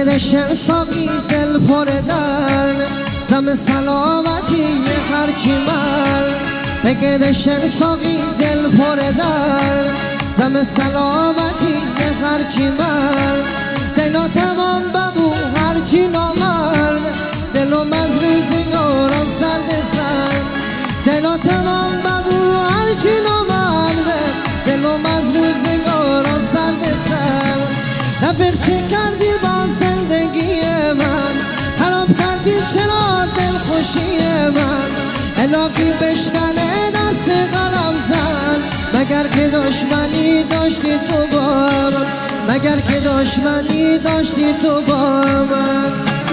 دشن ساقی دل پر درد زم سلامتی هرچی مرد دشن ساقی دل پر درد زم سلامتی هرچی مرد دلا تمام ببو هرچی نامرد دلم از روزگارم سرد سر دلا تمام ببو هرچی نامرد دلم از روزگارم سرد سر رفیق چه کردی با زندگی من خراب کردی چرا دل خوشی من الهی بشکنه دست قلم زن مگر که دشمنی داشتی تو با من مگر که دشمنی داشتی تو با من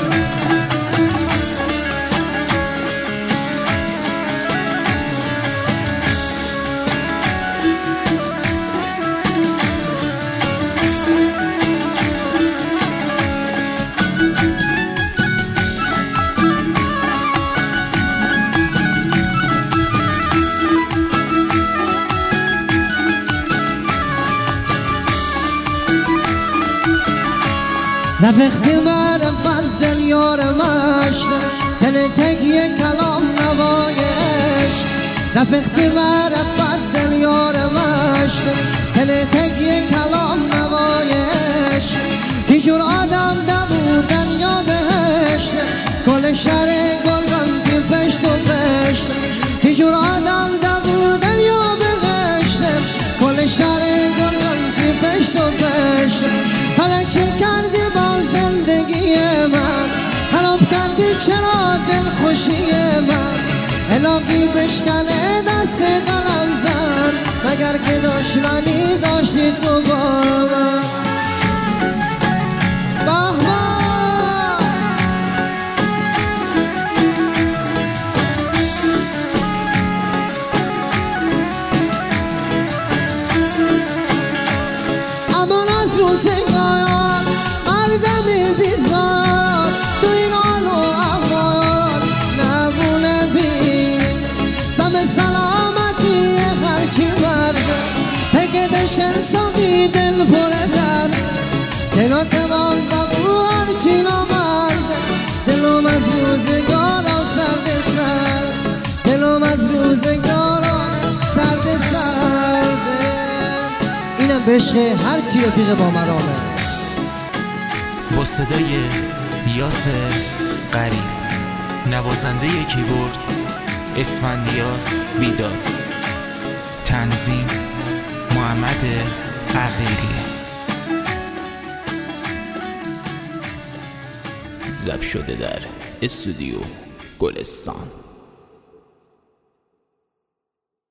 رفیقتی معرفت دل یار مشت دل تکیه کلام نوای عشق رفیقتی معرفت دل یار مشت دل تکیه کلام نوای عشق دیجور آدم نبود دریا بهشت گل شر گلم بی پشت و پشت دیجور آدم نبود دریا بهشت گل شر گلم بی پشت و پشت حالا چه کردی با زندگی من خراب کردی چرا دل خوشی من الهی بشکنه دست قلم زن مگر که دشمنی داشتی تو با من امان از روزگار مردم بیزار تو این حال و احوال نمونه بین سم سلامتی هرچی مرد دشن ساقی دل پر درد دلا تمام ببو هرچی نامرد دلم از روزگارا سرد سر دلم از روزگارا سرد سرد اینم به عشق هرچی رفیق با مرامه با صدای یاسر غریب نوازنده کیبورد اسفندیار بیدار تنظیم محمد عقیلی ضبط شده در استودیو گلستان.